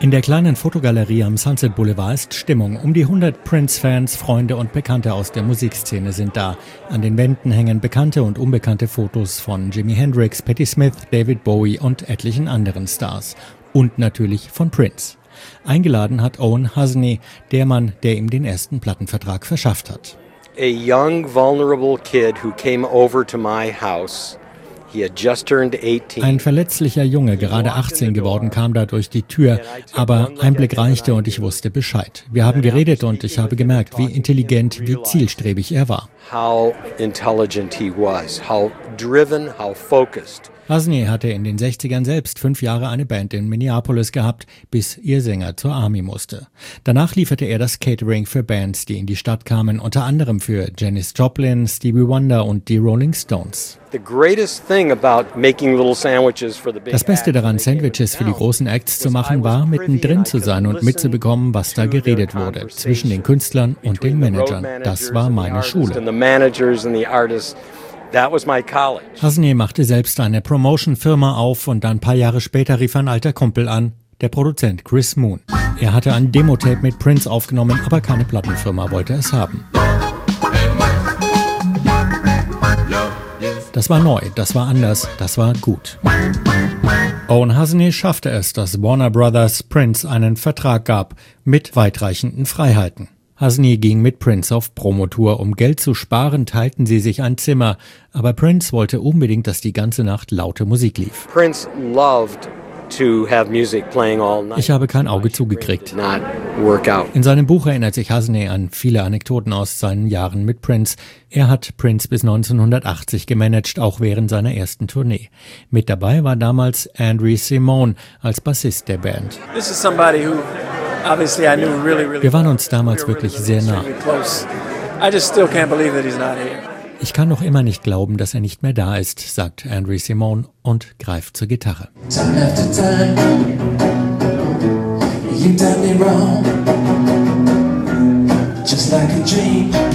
In der kleinen Fotogalerie am Sunset Boulevard ist Stimmung. Um die 100 Prince-Fans, Freunde und Bekannte aus der Musikszene sind da. An den Wänden hängen bekannte und unbekannte Fotos von Jimi Hendrix, Patti Smith, David Bowie und etlichen anderen Stars. Und natürlich von Prince. Eingeladen hat Owen Husney, der Mann, der ihm den ersten Plattenvertrag verschafft hat. A young, vulnerable kid who came over to my house. He had just turned 18. Ein verletzlicher Junge, gerade 18 geworden, kam da durch die Tür, aber ein Blick reichte und ich wusste Bescheid. Wir haben geredet und ich habe gemerkt, wie intelligent, wie zielstrebig er war. How intelligent he was, how driven, how focused. Husney hatte in den 60ern selbst 5 Jahre eine Band in Minneapolis gehabt, bis ihr Sänger zur Army musste. Danach lieferte er das Catering für Bands, die in die Stadt kamen, unter anderem für Janis Joplin, Stevie Wonder und die Rolling Stones. Das Beste daran, Sandwiches für die großen Acts zu machen, war, mittendrin zu sein und mitzubekommen, was da geredet wurde, zwischen den Künstlern und den Managern. Das war meine Schule. Husney machte selbst eine Promotion-Firma auf und ein paar Jahre später rief ein alter Kumpel an, der Produzent Chris Moon. Er hatte ein Demo-Tape mit Prince aufgenommen, aber keine Plattenfirma wollte es haben. Das war neu, das war anders, das war gut. Owen Husney schaffte es, dass Warner Brothers Prince einen Vertrag gab mit weitreichenden Freiheiten. Husney ging mit Prince auf Promotour. Um Geld zu sparen, teilten sie sich ein Zimmer. Aber Prince wollte unbedingt, dass die ganze Nacht laute Musik lief. Prince loved to have music playing all night. Ich habe kein Auge zugekriegt. In seinem Buch erinnert sich Husney an viele Anekdoten aus seinen Jahren mit Prince. Er hat Prince bis 1980 gemanagt, auch während seiner ersten Tournee. Mit dabei war damals Andrew Simone als Bassist der Band. Wir waren uns damals wirklich sehr nah. Ich kann noch immer nicht glauben, dass er nicht mehr da ist, sagt Andrew Simone und greift zur Gitarre. Time after time, you done me wrong, just like a dream.